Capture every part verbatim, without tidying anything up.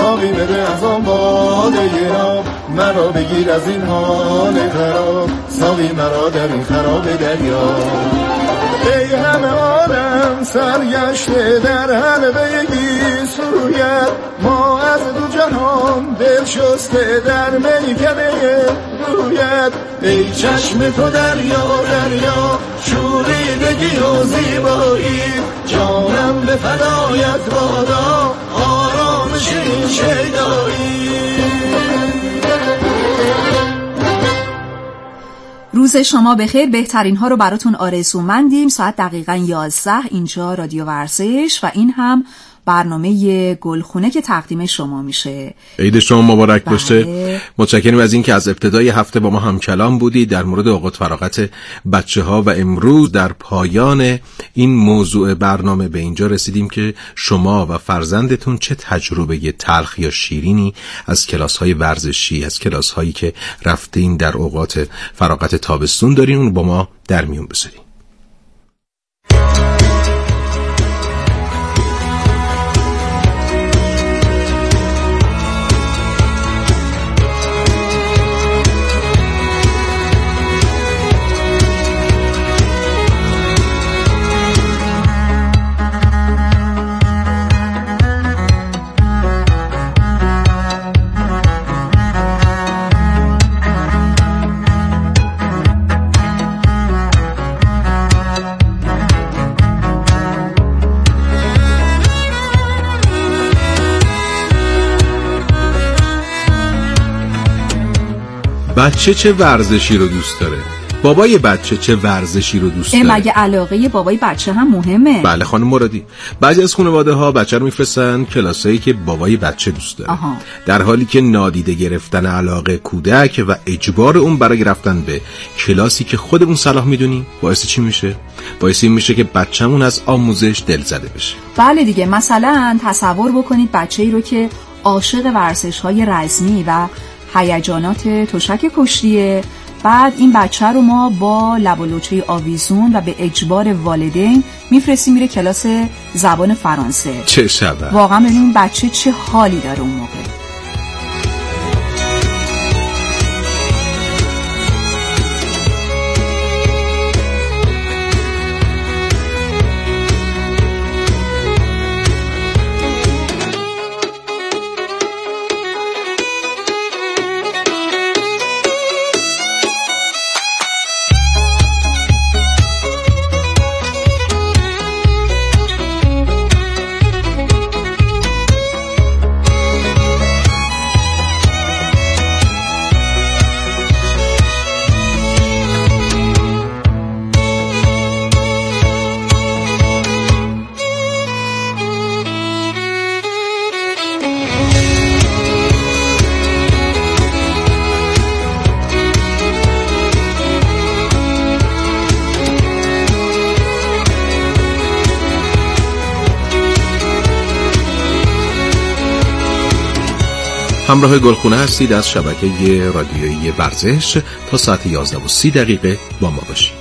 ساقی بده از آن باده ناب، مرا بگیر از این حال خراب، ساقی مرا در این خراب دریا. ای همه عالم سرگشته در حلقه گیسویت، ما از دو جهان دل شسته در میکده رویت. ای چشم تو دریا دریا، شوریدگی و زیبایی، جانم به فدایت بادا، آرامش این شیدایی. روز شما بخیر. بهترین ها رو براتون آرزومندیم. ساعت دقیقاً یازده اینجا رادیو ورزش و این هم برنامه گلخونه که تقدیم شما میشه. عید شما مبارک باشه. متشکرم از این که از ابتدای هفته با ما هم کلام بودی در مورد اوقات فراغت بچه ها و امروز در پایان این موضوع برنامه به اینجا رسیدیم که شما و فرزندتون چه تجربه تلخ یا شیرینی از کلاس های ورزشی، از کلاس هایی که رفتین در اوقات فراغت تابستون دارین، اون با ما در میون بذارین. بچه چه ورزشی رو دوست داره؟ بابای بچه چه ورزشی رو دوست داره؟ مگه علاقه بابای بچه هم مهمه؟ بله خانم مرادی، بعضی از خانواده ها بچه رو میفرستن کلاسایی که بابای بچه دوست داره. آها. در حالی که نادیده گرفتن علاقه کودک و اجبار اون برای رفتن به کلاسی که خودمون صلاح میدونیم باعث چی میشه؟ باعث این میشه که بچه‌مون از آموزش دل زده بشه. بله دیگه، مثلا تصور بکنید بچه‌ای رو که عاشق ورزش‌های رزمی و هیجانات تشک کشتیه، بعد این بچه رو ما با لب و لوچه آویزون و به اجبار والدین میفرستیم میره کلاس زبان فرانسه. چه شبه؟ واقعا ببین بچه چه حالی داره اون موقع. همراه گلخونه هستید از شبکه رادیویی ورزش. تا ساعت یازده و سی دقیقه با ما باشید.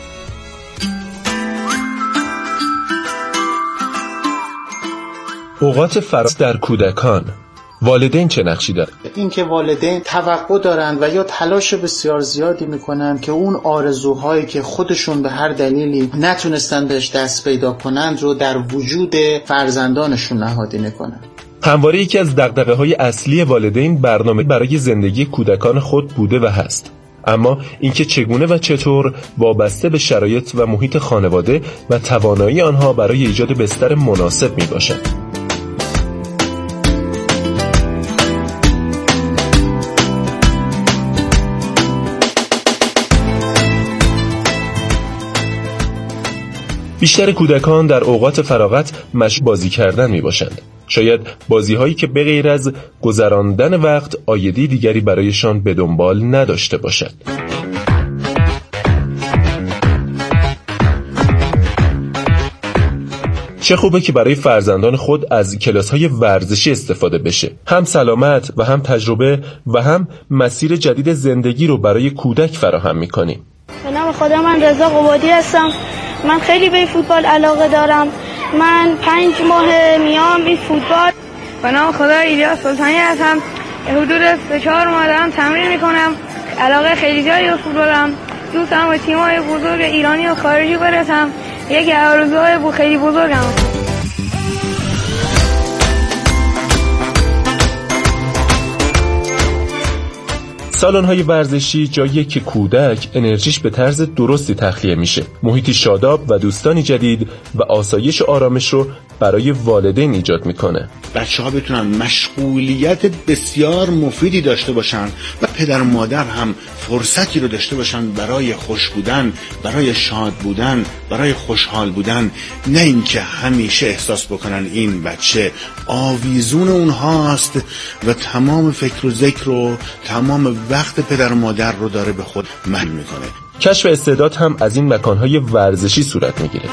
اوقات فراغت در کودکان، والدین چه نقشی دارند؟ این که والدین توقع دارند و یا تلاش بسیار زیادی میکنند که اون آرزوهایی که خودشون به هر دلیلی نتونستن بهش دست پیدا کنند رو در وجود فرزندانشون نهادینه کنند. همواره یکی از دغدغه‌های اصلی والدین برنامه برای زندگی کودکان خود بوده و هست. اما اینکه چگونه و چطور وابسته به شرایط و محیط خانواده و توانایی آنها برای ایجاد بستر مناسب میباشد. بیشتر کودکان در اوقات فراغت مشغول بازی کردن می باشند. شاید بازی هایی که به غیر از گذراندن وقت عایدی دیگری برایشان به دنبال نداشته باشد. چه خوبه که برای فرزندان خود از کلاس‌های ورزشی استفاده بشه. هم سلامت و هم تجربه و هم مسیر جدید زندگی رو برای کودک فراهم می‌کنیم. به نام خدا، من رضا قبادی هستم. من خیلی به فوتبال علاقه دارم. من پنج ماه میام این فوتبال به نام خدا ایلیاس سلطانی هستم. حدود سه چهار ماه دارم تمرین میکنم. علاقه خیلی زیادی به فوتبال دارم. دوست دارم به تیم‌های بزرگ ایرانی و خارجی برسم. یکی از آرزوهای خیلی بزرگم. سالن‌های ورزشی جاییه که کودک انرژیش به طرز درستی تخلیه میشه. محیطی شاداب و دوستانی جدید و آسایش و آرامش رو برای والدین ایجاد میکنه. بچه‌ها بتونن مشغولیت بسیار مفیدی داشته باشن و پدر و مادر هم فرصتی رو داشته باشن برای خوش بودن، برای شاد بودن، برای خوشحال بودن، نه اینکه همیشه احساس بکنن این بچه آویزون اونهاست و تمام فکر و ذکر و تمام وقت پدر و مادر رو داره به خود من میکنه. کشف استعداد هم از این مکانهای ورزشی صورت میگیره.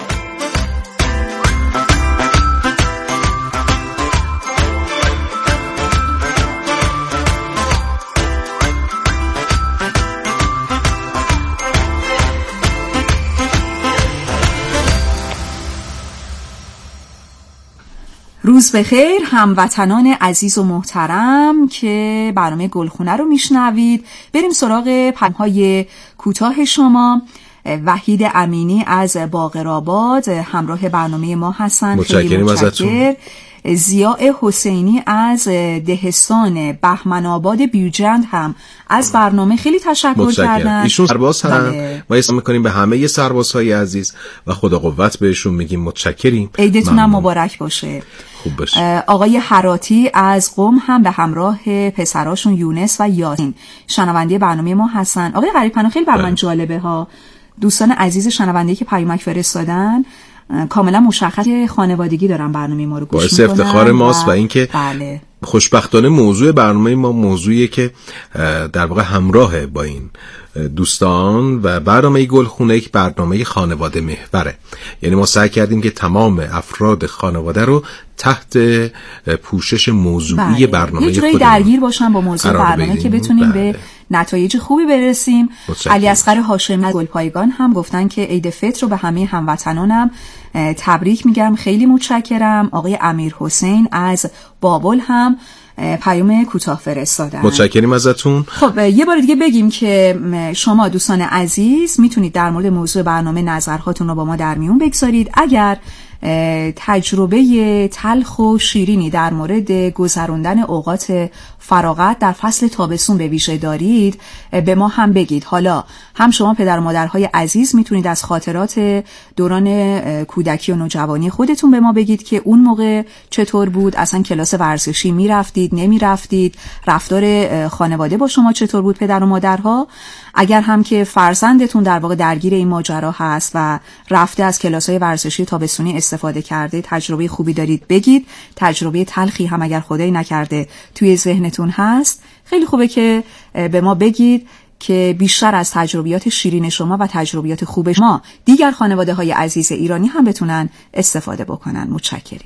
روز بخیر هموطنان عزیز و محترم که برنامه گلخونه رو میشنوید. بریم سراغ پیام‌های کوتاه شما. وحید امینی از باقرآباد همراه برنامه ما هستن. متشکریم ازتون. ضیاء حسینی از دهستان بهمن آباد بیوجند هم از برنامه خیلی تشکر کردن. ایشون سرباز هم ما اسم میکنیم به همه سربازهای عزیز و خدا قوت بهشون میگیم متشکریم. عیدتون هم مبارک باشه. خوب باشه. آقای حراتی از قم هم به همراه پسراشون یونس و یاسین شنونده برنامه ما هستن. آقای غریب‌پناه خیلی بر من جالبه ها، دوستان عزیز شنونده که پیامک فرستادن کاملا مشخص خانوادگی دارن برنامه ما رو گوش میکنن. باعث افتخار ماست و, و اینکه بله. خوشبختانه موضوع برنامه ما موضوعیه که در واقع همراه با این دوستان و برنامه گلخونه یک برنامه خانواده محوره. یعنی ما سعی کردیم که تمام افراد خانواده رو تحت پوشش موضوعی بله. برنامه خودمون درگیر باشن با موضوع برنامه که بتونیم بله. به نتایج خوبی برسیم. علی اصغر هاشمی از گلپایگان هم گفتن که عید فطر رو به همه هموطنانم تبریک میگم، خیلی متشکرم. آقای امیر حسین از بابل هم پیام کوتاه فرستادن. متشکرم ازتون. خب یه بار دیگه بگیم که شما دوستان عزیز میتونید در مورد موضوع برنامه نظرهاتون رو با ما در میون بگذارید. اگر تجربه تلخ و شیرینی در مورد گذراندن اوقات فراغت در فصل تابستون به ویژه دارید به ما هم بگید. حالا هم شما پدر و مادرهای عزیز میتونید از خاطرات دوران کودکی و نوجوانی خودتون به ما بگید که اون موقع چطور بود، اصلا کلاس ورزشی میرفتید نمیرفتید، رفتار خانواده با شما چطور بود پدر و مادرها. اگر هم که فرزندتون در واقع درگیر این ماجرا هست و رفته از کلاس‌های ورزشی تابستونی استفاده کرده، تجربه خوبی دارید بگید. تجربه تلخی هم اگر خدایی نکرده توی ذهنتون هست خیلی خوبه که به ما بگید که بیشتر از تجربیات شیرین شما و تجربیات خوب شما دیگر خانواده‌های عزیز ایرانی هم بتونن استفاده بکنن. متشکریم.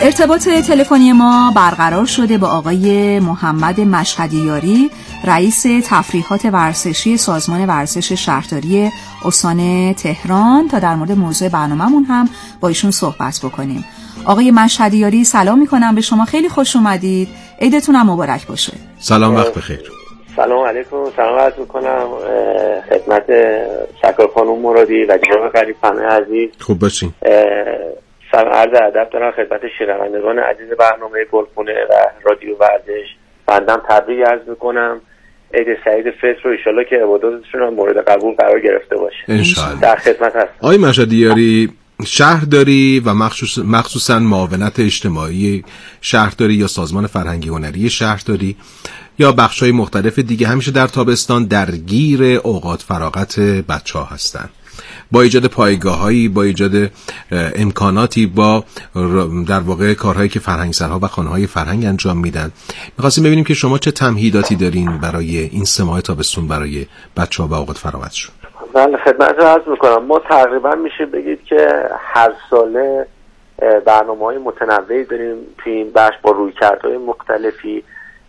ارتباط تلفنی ما برقرار شده با آقای محمد مشهدیاری، رئیس تفریحات ورزشی سازمان ورزش شهرداری استان تهران، تا در مورد موضوع برنامه‌مون هم با ایشون صحبت بکنیم. آقای مشهدیاری سلام میکنم به شما، خیلی خوش اومدید، عیدتون هم مبارک باشه. سلام، وقت بخیر. سلام علیکم، سلام عرض میکنم خدمت شکر خانم مرادی و جناب غریب فهمی عزیز. خوب باشین. سلام عرض ادب دارم خدمت شنوندگان عزیز برنامه گلخونه و رادیو ورزش. بندم تبریک عرض میکنم، عید سعید فطر رو ان شاءالله که عباداتشون هم مورد قبول قرار گرفته باشه. ان شاءالله. در خدمت هستم. آقای مشهدیاری، شهرداری و مخصوص مخصوصا معاونت اجتماعی شهرداری یا سازمان فرهنگی هنری شهرداری یا بخش‌های مختلف دیگه همیشه در تابستان درگیر اوقات فراغت بچه‌ها هستن. با ایجاد پایگاه‌هایی، با ایجاد امکاناتی، با در واقع کارهایی که فرهنگسرها و خانه‌های فرهنگ انجام میدن. می‌خواستیم ببینیم که شما چه تمهیداتی دارین برای این سه ماه تابستون برای بچه‌ها و اوقات فراغتشون. من خدمت عرض میکنم، ما تقریبا میشه بگید که هر ساله برنامه‌های متنوعی داریم توی این بخش با رویکردهای مختلفی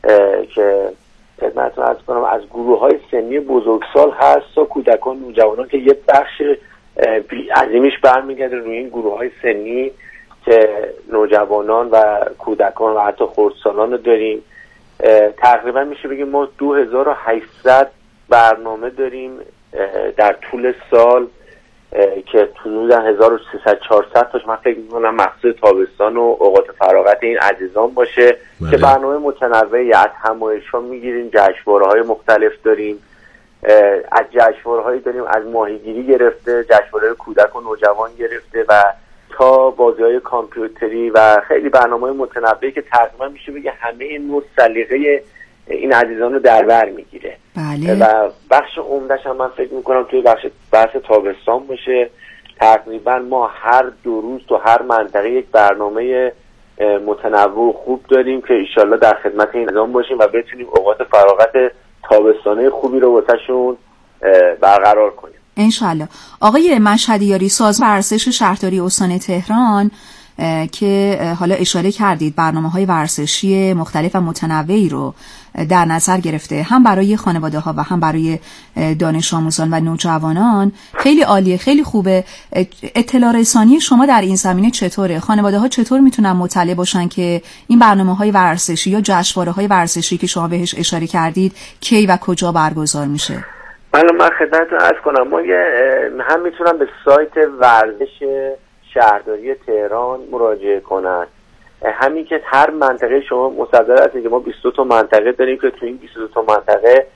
که خدمت عرض کنم از گروه‌های سنی بزرگسال هست تا کودکان نوجوانان که یه بخش عظیمیش برمیگرده روی این گروه‌های سنی که نوجوانان و کودکان و حتی خردسالان رو داریم. تقریبا میشه بگیم ما دو هزار و هشتصد برنامه داریم در طول سال که حدوداً هزار و سیصد چهارصد تاش من فکر می‌کنم مخصوص تابستان و اوقات فراغت این عزیزان باشه. بله. که برنامه متنوعی از همایش‌ها می‌گیریم، جشنواره‌های مختلف داریم، از جشنواره‌هایی داریم از ماهیگیری گرفته، جشنواره کودک و نوجوان گرفته و تا بازی‌های کامپیوتری و خیلی برنامه‌های متنوعی که تقریبا میشه بگه همه این نوع سلیقه این عزیزان رو در بر میگیره. بله. و بخش عمده‌ش هم من فکر میکنم توی بخش بحث تابستان باشه. تقریبا ما هر دو روز تو هر منطقه یک برنامه متنوع خوب داریم که انشالله در خدمت این عزیزان باشیم و بتونیم اوقات فراغت تابستانه خوبی رو واسهشون برقرار کنیم انشالله. آقای مشهدیاری، سازمان ورزش شهرداری استان تهران که حالا اشاره کردید برنامه‌های ورزشی مختلف و متنوعی رو در نظر گرفته، هم برای خانواده‌ها و هم برای دانش آموزان و نوجوانان، خیلی عالیه، خیلی خوبه. اطلاع رسانی شما در این زمینه چطوره؟ خانواده‌ها چطور میتونن مطلع باشن که این برنامه‌های ورزشی یا جشنواره‌های ورزشی که شما بهش اشاره کردید کی و کجا برگزار میشه؟ من من خدمتتون عرض کنم، ما هم میتونم به سایت ورزش شهرداری تهران مراجعه کنن، همین که هر منطقه شما مصدر هستید که ما بیست و دو تا منطقه داریم که تو این بیست و دو تا منطقه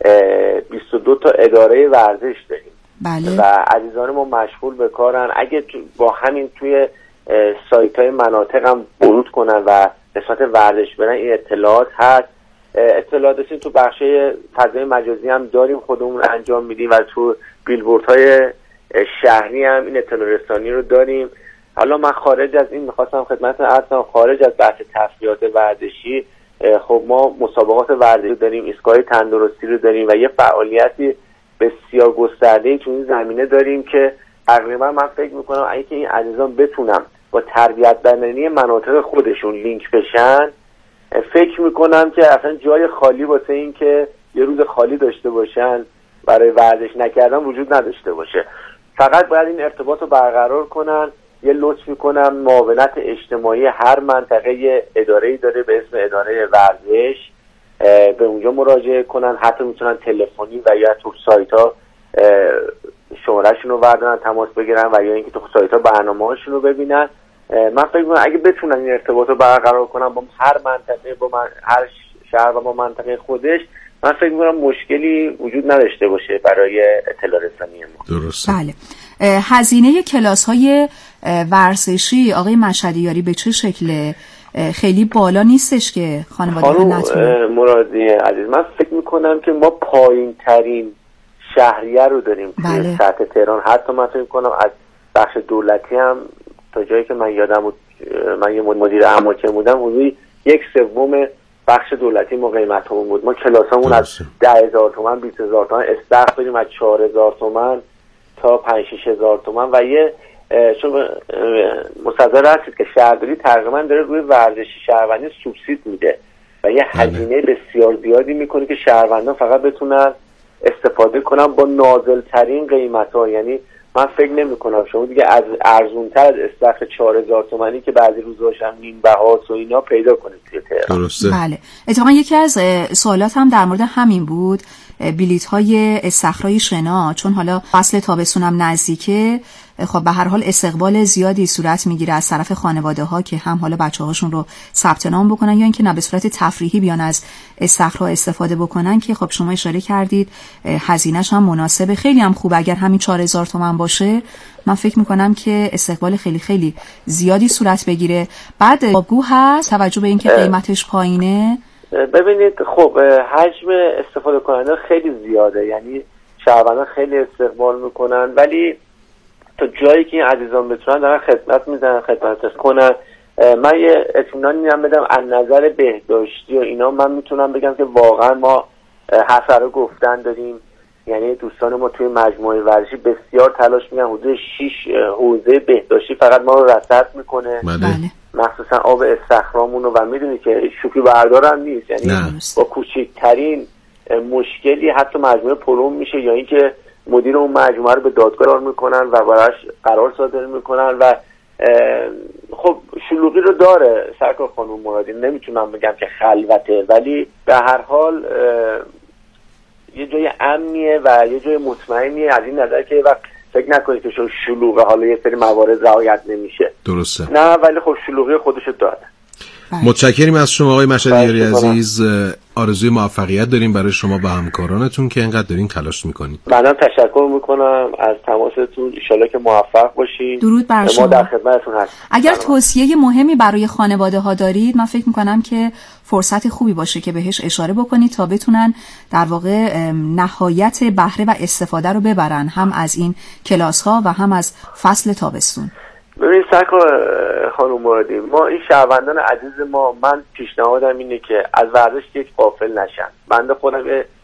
بیست و دو تا اداره ورزش داریم. بله. و عزیزان ما مشغول به کارن. اگه تو با همین توی سایت های مناطق هم ورود کنن و قسمت ورزش برن این اطلاعات هست. اطلاعات داشتیم تو بخش فضای مجازی هم داریم، خودمون انجام میدیم و تو بیلبوردهای شهری هم این اطلاع رسانی رو داریم. حالا من خارج از این میخواستم خدمت عرضم، خارج از بحث تفریحات ورزشی، خب ما مسابقات ورزشی داریم، ایستگاه تندرستی رو داریم و یه فعالیتی بسیار گسترده‌ای تو این زمینه داریم که تقریبا من فکر میکنم اگه این عزیزان بتونم با تربیت بدنی مناطق خودشون لینک بشن، فکر میکنم که اصلا جای خالی واسه این که یه روز خالی داشته باشن برای ورزش نکردن وجود نداشته باشه. فقط باید این ارتباط رو برقرار کنن. یه لطف میکنم، معاونت اجتماعی هر منطقه یه اداره‌ای داره به اسم اداره ورزش، به اونجا مراجعه کنن. حتی میتونن تلفنی و یا تو سایت ها شماره‌شون رو بردارن، تماس بگیرن و یا اینکه تو سایت ها برنامه‌هاشون رو ببینن. من فکر میکنم اگه بتونن این ارتباط رو برقرار کنن با هر منطقه، با من هر شهر و با منطقه خودش، من فکر میکنم مشکلی وجود نداشته باشه برای اطلاع رسانی ما. درسته. بله. هزینه کلاس های ورزشی آقای مشهدیاری به چه شکله؟ خیلی بالا نیستش که خانواده ها نتونن؟ مرادی عزیز، من فکر میکنم که ما پایین ترین شهریه رو داریم توی بله. سطح تهران. حتی من فکر میکنم از بخش دولتی هم تا جایی که من یادم بود، من یه مدیر اماکن بودم، حدود یک سوم بخش دولتی ما قیمت همون بود. ما کلاس همون از ده هزار تومن، بیست هزار تومن استخ داریم، از چهار هزار تومن تا پنج شش هزار تومن و یه چون مستحضر هستید که شهرداری تقریبا داره روی ورزشی شهروندی سوبسید میده و یه هزینه بسیار زیادی میکنه که شهروندان فقط بتونن استفاده کنن با نازل ترین قیمت ها. یعنی من فکر نمی کنم شما دیگه از ارزونتر از استخر چهار هزار تومانی که بعضی روزهاش هم نیم بهاست و اینا پیدا کنید توی تهران. درسته. بله. اتفاقا یکی از سوالات هم در مورد همین بود، بلیط های استخرای شنا، چون حالا فصل تابستون هم نزدیکه، خب به هر حال استقبال زیادی صورت میگیره از طرف خانواده ها که هم حالا بچه هاشون رو ثبت نام بکنن یا اینکه نه به صورت تفریحی بیان از استخرها استفاده بکنن، که خب شما اشاره کردید هزینه‌اش هم مناسبه، خیلی هم خوب. اگر همین چهار هزار تومان باشه من فکر میکنم که استقبال خیلی خیلی زیادی صورت بگیره. بعد آبگو هست توجه به اینکه قیمتش پایینه. ببینید خب حجم استفاده کننده خیلی زیاده، یعنی شهروندان خیلی استقبال میکنن، ولی تا جایی که این عزیزان بتونن دارن خدمت میدن، خدمت کنن. من یه اطمینانی هم بدم از نظر بهداشتی و اینا من میتونم بگم که واقعا ما حسره گفتن داریم. یعنی دوستان ما توی مجموعه ورزشی بسیار تلاش میکنن، حدود شش حوزه بهداشتی فقط ما رو رصد میکنه، بله. مخصوصا آب استخرامون رو، و میدونی که شوخی بردار هم نیست، یعنی نه. با کوچکترین مشکلی حتی مجموعه پرون میشه، یا اینکه مدیر اون مجموعه رو به دادگاه میکنن و براش قرار صادر میکنن و خب شلوغی رو داره سرکار خانم مرادی، نمیتونم بگم که خلوته، ولی به هر حال یه جای امنیه و یه جای مطمئنیه، از این نظر که وقت فکر نکنید که شلوغه حالا یه سری موارد رعایت نمیشه. درسته. نه ولی خب شلوغی خودشو داره. متشکریم از شما آقای مشهدی یاری عزیز. آرزوی موفقیت داریم برای شما و همکارانتون که اینقدر دارین تلاش میکنید. منم تشکر میکنم از تماستون، ان شاءالله که موفق باشید. درود بر شما. ما در خدمتتون هستیم. اگر توصیه مهمی برای خانواده ها دارید من فکر میکنم که فرصت خوبی باشه که بهش اشاره بکنید تا بتونن در واقع نهایت بهره و استفاده رو ببرن، هم از این کلاس ها و هم از فصل تابستون. ببینید سرکار خانم مرادی، ما این شهروندان عزیز ما، من پیشنهادم اینه که از ورزش یک غافل نشن. بنده خودم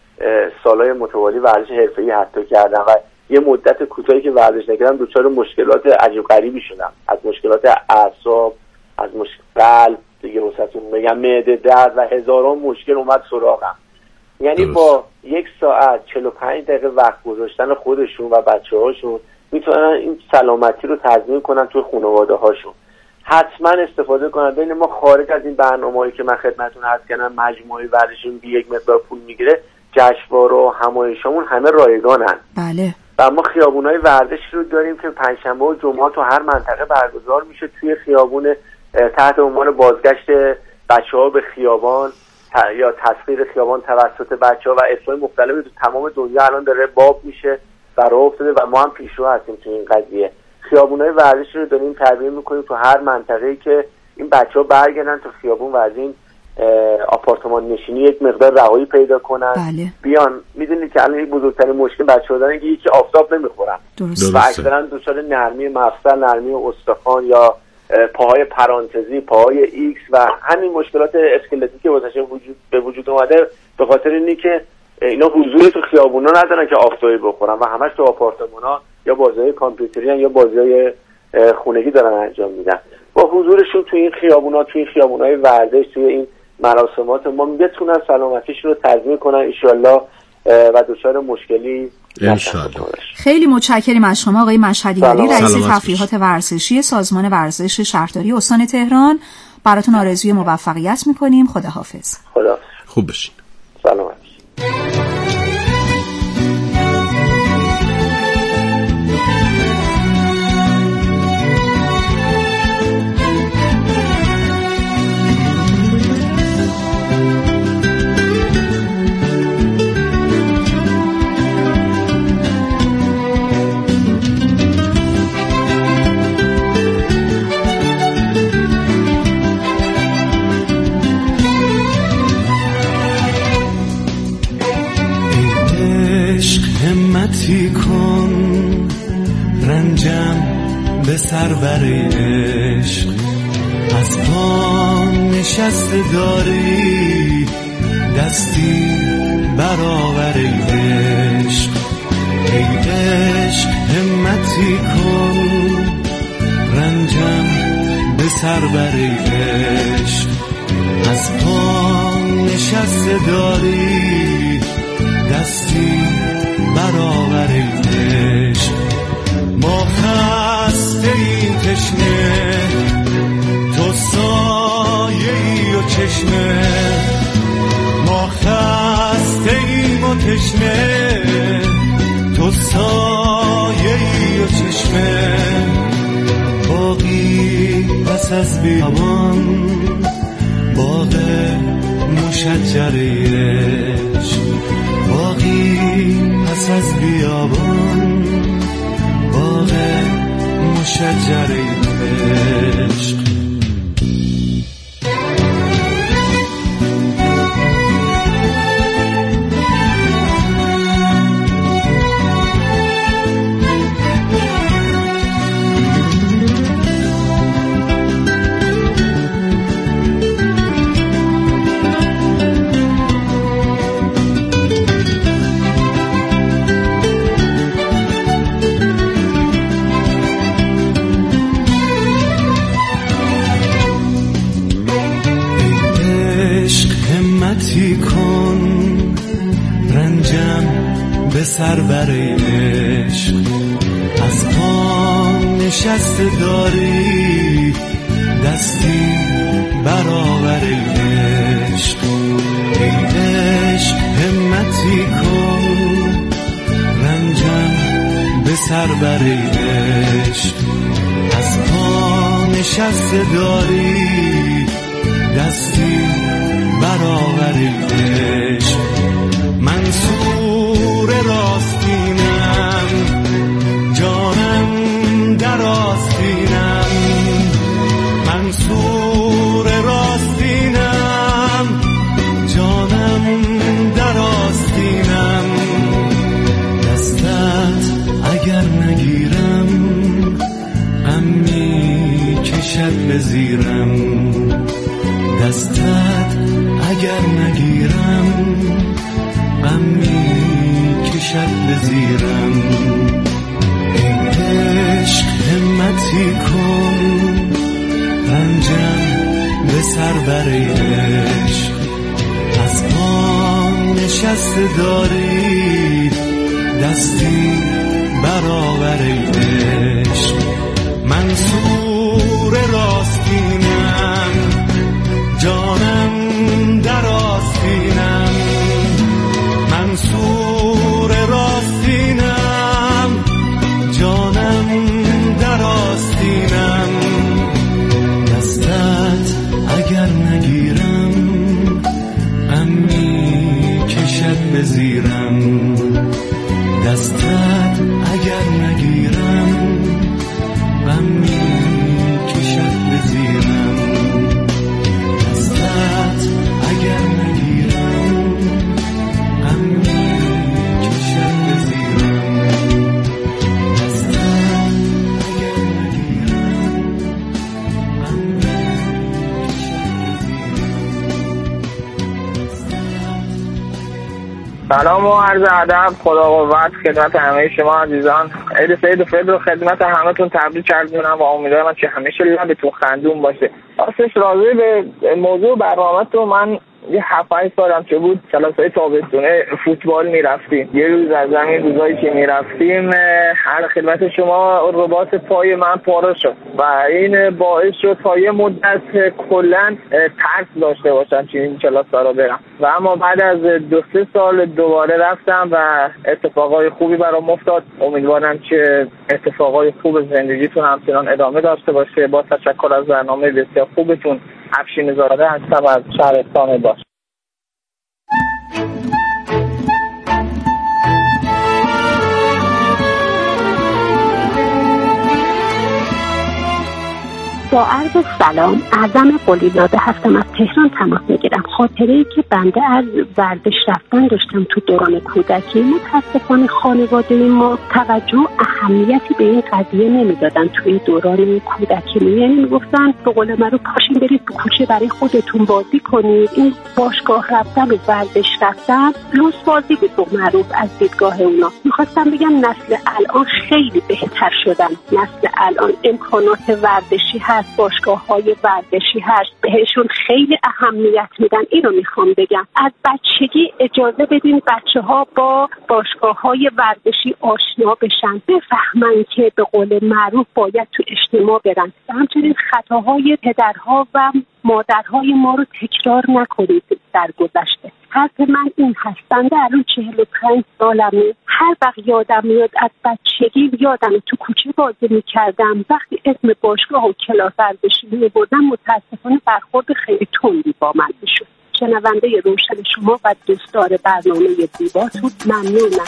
سالهای متوالی ورزش حرفه‌ای حتی کردم و یه مدت کوتاهی که ورزش نکردم دچار مشکلات عجیب غریبی شدم، از مشکلات اعصاب، از مشکل قلب، دیگه واسهتون بگم معده درد و هزاران مشکل اومد سراغم. یعنی درست. با یک ساعت چهل و پنج دقیقه وقت گذاشتن خودشون و بچه‌هاشون میتونن این سلامتی رو تضمین کنن توی خانواده هاشون. حتما استفاده کنن. بین ما خارج از این برنامه‌ای که من خدمتتون عرض کردم مجموعه ورزشون بی یک مقدار پول میگیره، جشنواره و همایشامون همه رایگانن. بله. و ما خیابونای ورزشی رو داریم که پنجشنبه و جمعه تو هر منطقه برگزار میشه توی خیابون تحت عنوان بازگشت بچه‌ها به خیابان یا تسخیر خیابان توسط بچه‌ها و اسمای مختلفی تو تمام دنیا الان داره باب میشه و راه افتاده و ما هم پیشرو هستیم تو این قضیه. خیابونای ورزشی رو داریم تربیت میکنیم تو هر منطقه‌ای که این بچه‌ها برگردن تو خیابون و از این آپارتمان نشینی یک مقدار رهایی پیدا کنن. بله. بیان. میدونید که الان یک بزرگترین مشکل بچه‌ها دارن که یکی آفتاب نمیخورن و اکثرا دچار نرمی مفصل، نرمی استخوان یا پاهای پرانتزی، پاهای ایکس و همین مشکلات اسکلتی که واسه وجود به وجود اومده به خاطر اینی که اینا حضور تو خیابونا ندارن که آفتابی بخورن و همش تو آپارتمانا یا بازی‌های کامپیوتری یا بازی‌های خونگی دارن انجام میدن. با حضورشون تو این خیابونا، تو این خیابونای ورزش، توی این مراسمات ما بتونن سلامتیشون رو تضمین کنن ان شاءالله و دچار مشکلی انشالله. خیلی متشکریم از شما آقای مشهدی یاری، رئیس تفریحات ورزشی سازمان ورزش شهرداری استان تهران. براتون آرزوی موفقیت میکنیم. خداحافظ. خداحافظ. خوب بشین. سلامت. همتی کن رنجم به سربر عشق، از پا نشسته داری دستی برابر عشق. ای عشق همتی کن سر بر عشق از پا نشسته داری دستی برابر عشق ما خسته این تشنه تو سایه ای و چشمه ما خسته ایم و تشنه تو سایه ای و چشمه باقی پس از بیابان باغ مشجر عشق باقی پس از بیابان باغ مشجر عشق سر بر عشق از پا نشسته داری دستی برابر عشق ای عشق همتی کن رنجم به سر بر عشق از پا نشسته داری دستی برابر عشق منصور راستینم جانم در آستینم منصور راستینم جانم در آستینم دستت اگر نگیرم غم می کشد به زیرم دستت اگر نگیرم غم می کشد به زیرم ای عشق همتی کن رنجم به سر بر عشق از پا نشسته داری دستی برابر عشق منصور راستینم جانم در آستینم منصور راستینم جانم در آستینم دستت اگر نگیرم غم می کشد به زیرم دستت اگر نگیرم غم می کشد به زیرم دستت اگر نگیرم غم می کشد به زیرم دستت اگر نگیرم غم می کشد به زیرم. سلام و عرض ادب، خدا قوت خدمت همه شما عزیزان. عید سعید و فطر رو خدمت همتون تبریک عرض می‌کنم و امیدوارم که همیشه لبتون خندون باشه. راستش راضی به موضوع برنامه‌تون من یه هفت هشت سالم که بود کلاسای تابستونه فوتبال میرفتیم. یه روز از همین روزایی که میرفتیم هر خدمت شما رباط پای من پاره شد و این باعث شد تا یه مدت کلا ترس داشته باشم که این کلاسا رو برم و اما بعد از دو سه سال دوباره رفتم و اتفاقای خوبی برام افتاد. امیدوارم که اتفاقای خوب زندگیتون همچنان ادامه داشته باشه. با تشکر از برنامه بسیار خوبتون. افشین زاده هستم از شهرستان باش. با عرض سلام، اعظم قلیزاده هستم، از تهران تماس میگیرم. خاطره‌ای که بنده از ورزش رفتن داشتم تو دوران کودکی، متاسفانه خانواده ما توجه اهمیتی به این قضیه نمیدادن توی دوران کودکی. یعنی میگفتن به قول من رو پاشین برید تو کوچه برای خودتون بازی کنید. این باشگاه رفتن و ورزش رفتن لوس بازی بود معروف از دیدگاه اونا. میخواستم بگم نسل الان خیلی بهتر شدن. نسل الان امکانات ورزشی هست، باشگاه های ورزشی هست، بهشون خیلی اهمیت میدن. اینو میخوام بگم از بچگی اجازه بدین بچه ها با باشگاه های ورزشی آشنا بشن، بفهمن که به قول معروف باید تو اجتماع برن. همچنین خطاهای پدرها و مادرهای ما رو تکرار نکنید در گذشته. حرف من این هستند الان چهل و پنج سالمه. هر وقت یادم میاد از بچگی یادم تو کوچه بازی میکردم، وقتی اسم باشگاه و کلاس ورزشی میبردم متاسفانه برخورد خیلی تندی با من میشد. شنونده روشن شما و دوستدار برنامه زیباتون ممنونم.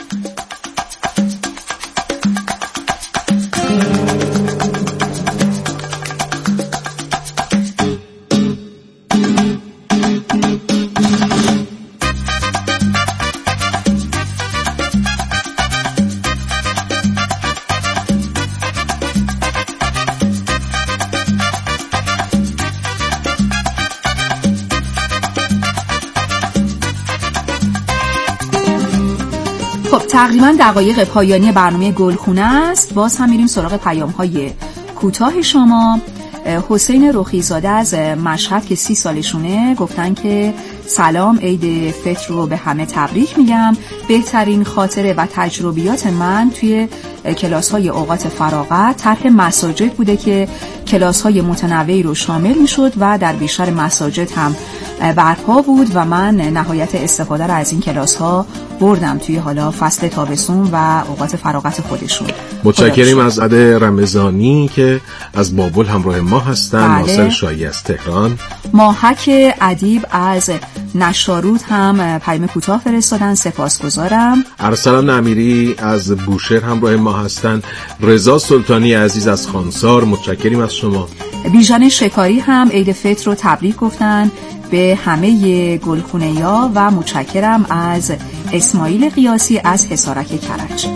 تقریبا دقایق پایانی برنامه گلخونه است. باز هم میریم سراغ پیام‌های کوتاه شما. حسین رخیزاده از مشهد که سی سالشونه گفتن که سلام، عید فطر رو به همه تبریک میگم. بهترین خاطره و تجربیات من توی کلاس‌های اوقات فراغت طرح مساجد بوده که کلاس‌های متنوعی رو شامل میشد و در بیشتر مساجد هم برپا بود و من نهایت استفاده رو از این کلاس‌ها بردم توی حالا فصل تابستون و اوقات فراغت خودشون. متشکریم از عده رمضانی که از بابل همراه ما هستن. بله. ناصر شایی از تهران. ماهک ادیب از نشارود هم پیام کوتاه فرستادن، سپاسگزارم. ارسلان امیری از بوشهر همراه ما هستن. رضا سلطانی عزیز از خانسار، متشکریم از شما. بیژن شکاری هم عید فطر رو تبریک گفتن به همه گلخونه‌یا و متشکرم از اسماعیل قیاسی از حصارک کرج.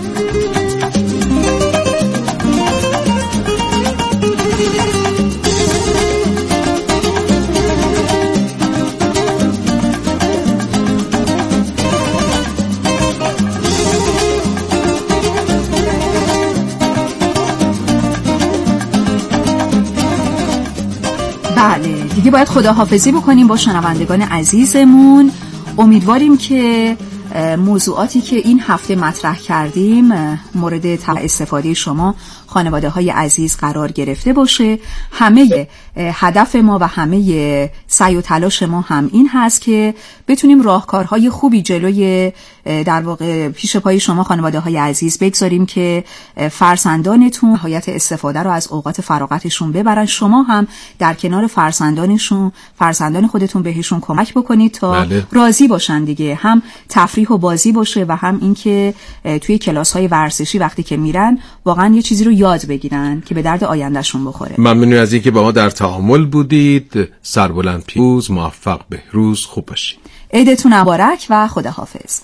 بله دیگه باید خداحافظی بکنیم با شنوندگان عزیزمون. امیدواریم که موضوعاتی که این هفته مطرح کردیم مورد استفاده شما خانواده های عزیز قرار گرفته باشه. همه هدف ما و همه سعی و تلاش ما هم این هست که بتونیم راهکارهای خوبی جلوی در واقع پیش پای شما خانواده های عزیز بگذاریم که فرزندانتون نهایت استفاده رو از اوقات فراغتشون ببرن. شما هم در کنار فرزندانشون فرزندان خودتون بهشون کمک بکنید تا بله. راضی باشن دیگه، هم تفریح و بازی باشه و هم اینکه توی کلاس‌های ورزشی وقتی که میرن واقعا یه چیزی رو یاد بگیرن که به درد آیندهشون بخوره. ممنون از اینکه با ما در تعامل بودید. سربلند پیروز، موفق بهروز، خوب باشید. عیدتون مبارک و خداحافظ.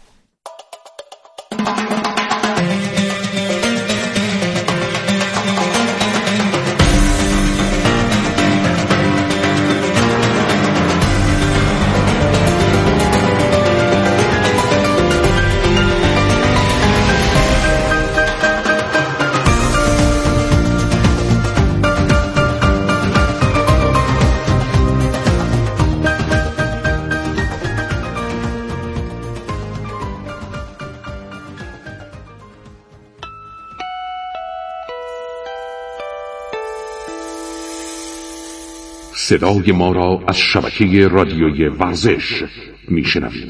صدای ما را از شبکه رادیوی ورزش میشنوید.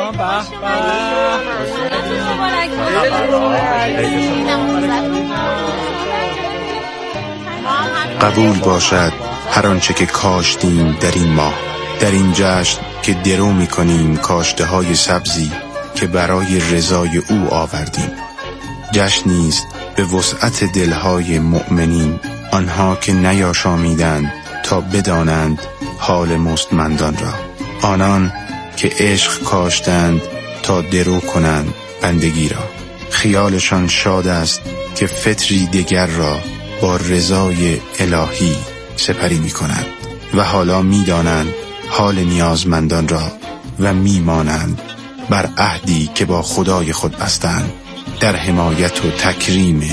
قبول باشد هر آنچه که کاشتیم در این ماه، در این جشن که درو میکنیم کاشته های سبزی که برای رضای او آوردیم. جشنی است به وسعت دلهای مؤمنین، آنها که نیاشامیدند تا بدانند حال مستمندان را، آنان که عشق کاشتند تا درو کنند بندگی را. خیالشان شاد است که فطری دیگر را با رضای الهی سپری می کنند و حالا می دانند حال نیازمندان را و می مانند بر عهدی که با خدای خود بستند در حمایت و تکریم